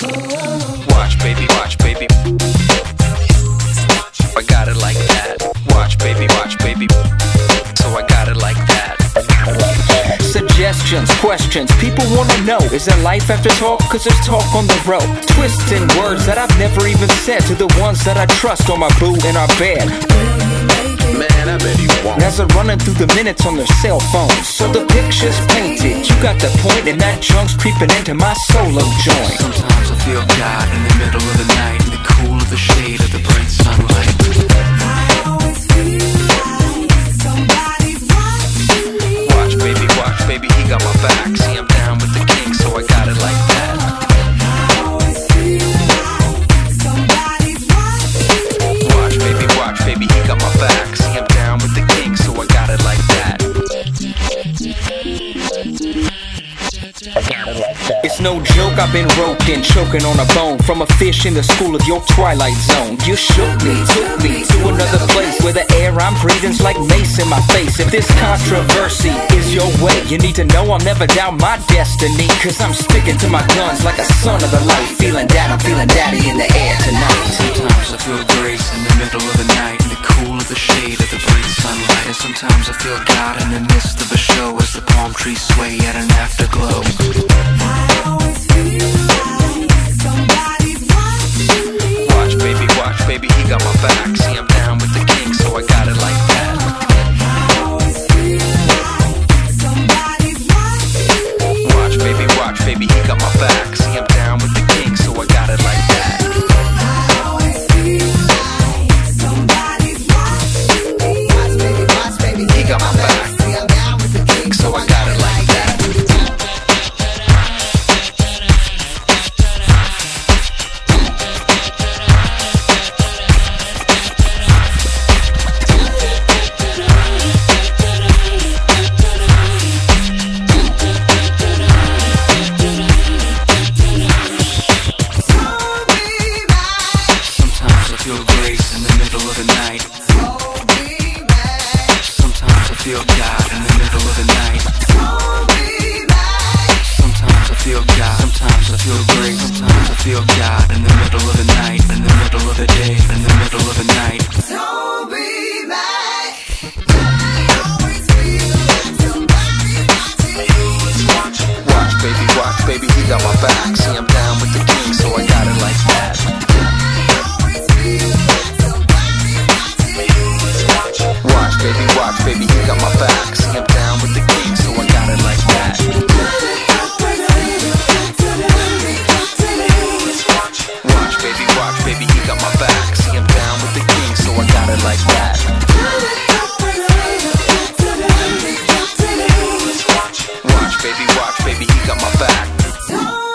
Watch, baby, watch, baby. I got it like that. Watch, baby, so I got it like that. Suggestions, questions, people wanna know, is there life after talk? Cause there's talk on the road. Twisting words that I've never even said to the ones that I trust on my boo in our bed. Man, I bet you won't. As they're running through the minutes on their cell phones, so the picture's painted. You got the point, and that junk's creeping into my solo joint. Sometimes I feel God in the middle of the night, in the cool of the shade of the bright sunlight. I always feel like somebody's watching me. Watch, baby, he got my back. See, I'm down with the king, so I got it like that. I always feel like somebody's watching me. Watch, baby, he got my back. See, I'm down with the king, so I got it like that. It's no joke, I've been roped in, choking on a bone from a fish in the school of your twilight zone. You shook me, took me to another place where the air I'm breathing's like mace in my face. If this controversy is your way, you need to know I'll never doubt my destiny. Cause I'm sticking to my guns like a son of the light. Feeling that, I'm feeling daddy in the air tonight. Sometimes I feel grace in the middle of the night, in the cool of the shade of the bright sunlight. And sometimes I feel God in the midst of a show as the palm trees sway at an afterglow. I always feel like somebody's watching me. Watch, baby, he got my back. See, I'm down with the king, so I got it like that. I always feel like somebody's watching me. Watch, baby, he got my back. See, I'm down with the king, so I got it like that. I always feel like somebody's watching me. Watch, baby, he got my back. See, I'm down with the king, so I got it like that. Sometimes I feel grace in the middle of the night. Sometimes I feel God in the middle of the night. Sometimes I feel God, sometimes I feel grace. Sometimes I feel God in the middle of the night, in the middle of the day, in the middle of the night. Don't be back. I always feel like somebody's watching me. Watch, baby, he got my back. See, I'm down with the king, so I got it like that. I always feel like somebody's watching me. Watch, baby, he got my back. See, I'm down with the king, so I got it like that. Watch, baby, he got my back. See, I'm down with the king, so I got it like that. Watch, baby, he got my back.